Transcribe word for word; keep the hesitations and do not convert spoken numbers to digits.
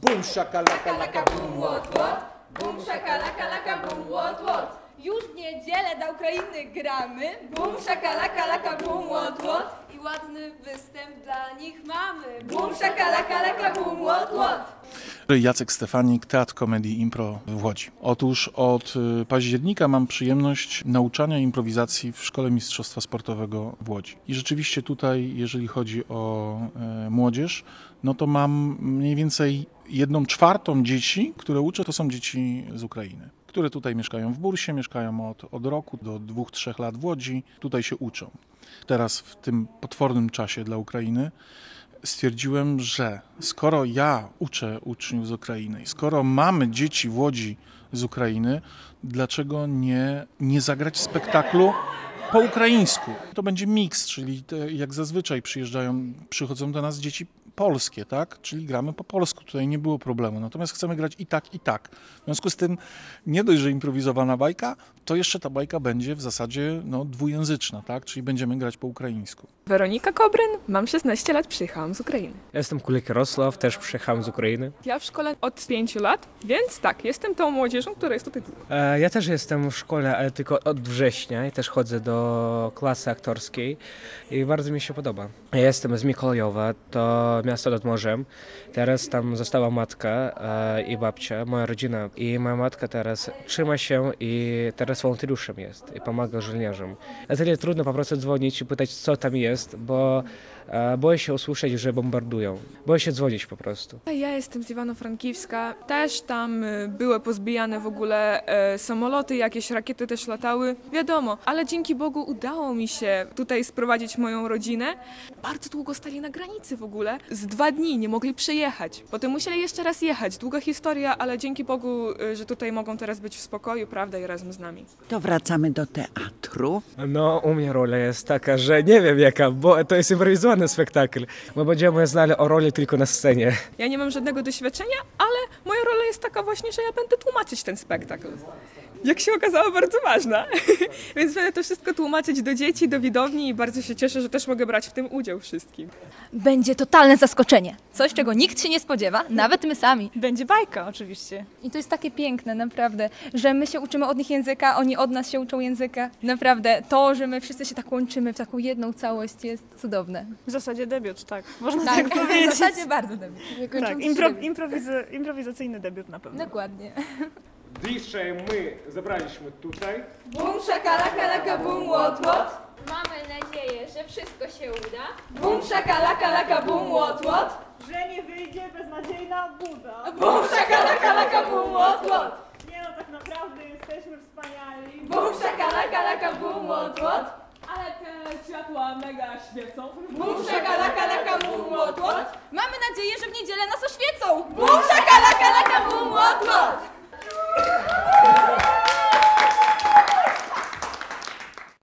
Bum shakalaka laka bum łot łot. Bum szakalaka laka bum łot łot. Już w niedzielę do Ukrainy gramy. Bum szakalaka laka bum łot łot. I ładny występ dla nich mamy. Bum szakalaka laka bum łot łot. Jacek Stefanik, Teatr Komedii Impro w Łodzi. Otóż od y, października mam przyjemność nauczania improwizacji w Szkole Mistrzostwa Sportowego w Łodzi. I rzeczywiście tutaj, jeżeli chodzi o y, młodzież, no to mam mniej więcej jedną czwartą dzieci, które uczę, to są dzieci z Ukrainy, które tutaj mieszkają w Bursie, mieszkają od, od roku do dwóch, trzech lat w Łodzi, tutaj się uczą. Teraz w tym potwornym czasie dla Ukrainy stwierdziłem, że skoro ja uczę uczniów z Ukrainy, skoro mamy dzieci w Łodzi z Ukrainy, dlaczego nie, nie zagrać spektaklu po ukraińsku? To będzie miks, czyli te, jak zazwyczaj przyjeżdżają, przychodzą do nas dzieci polskie, tak? Czyli gramy po polsku, tutaj nie było problemu. Natomiast chcemy grać i tak, i tak. W związku z tym nie dość, że improwizowana bajka, to jeszcze ta bajka będzie w zasadzie no, dwujęzyczna, tak? Czyli będziemy grać po ukraińsku. Weronika Kobryn, mam szesnaście lat, przyjechałam z Ukrainy. Jestem Kulik Jarosław, też przyjechałem z Ukrainy. Ja w szkole od pięciu lat, więc tak, jestem tą młodzieżą, która jest tutaj długo. E, ja też jestem w szkole, ale tylko od września i też chodzę do klasy aktorskiej i bardzo mi się podoba. Ja jestem z Mikołajowa, to miasto nad morzem. Teraz tam została matka e, i babcia, moja rodzina. I moja matka teraz trzyma się i teraz wolontariuszem jest i pomaga żołnierzom. Na tyle trudno po prostu dzwonić i pytać, co tam jest, bo e, boję się usłyszeć, że bombardują. Boję się dzwonić po prostu. Ja jestem z Iwano-Frankiwska, też tam y, były pozbijane w ogóle e, samoloty, jakieś rakiety też latały, wiadomo, ale dzięki Bogu udało mi się tutaj sprowadzić moją rodzinę. Bardzo długo stali na granicy w ogóle, z dwa dni nie mogli przyjechać, potem musieli jeszcze raz jechać, długa historia, ale dzięki Bogu, y, że tutaj mogą teraz być w spokoju, prawda, i razem z nami. To wracamy do teatru. No, u mnie rola jest taka, że nie wiem jaka, bo to jest improwizowany spektakl. My będziemy znali o roli tylko na scenie. Ja nie mam żadnego doświadczenia, ale moja rola jest taka właśnie, że ja będę tłumaczyć ten spektakl. Jak się okazało, bardzo ważna. Więc będę to wszystko tłumaczyć do dzieci, do widowni i bardzo się cieszę, że też mogę brać w tym udział wszystkim. Będzie totalne zaskoczenie. Coś, czego nikt się nie spodziewa, nawet my sami. Będzie bajka oczywiście. I to jest takie piękne, naprawdę, że my się uczymy od nich języka, oni od nas się uczą języka. Naprawdę, to, że my wszyscy się tak łączymy w taką jedną całość jest cudowne. W zasadzie debiut, tak. Można Tak, tak, w powiedzieć. zasadzie bardzo debiut. Tak, impro, improwiz- improwizacyjny debiut na pewno. Dokładnie. Dzisiaj my zebraliśmy tutaj. Bum szakalaka laka bum łot łot. Mamy nadzieję, że wszystko się uda. Bum szakalaka laka bum łot łot. Że nie wyjdzie beznadziejna buda. Bum szakalaka laka bum łot łot. Nie no, tak naprawdę jesteśmy wspaniali. Bum szakalaka laka bum łot łot. Ale te światła mega świecą. Bum szakalaka laka bum łot łot. Mamy nadzieję, że w niedzielę nas oświecą. Bum szakalaka laka bum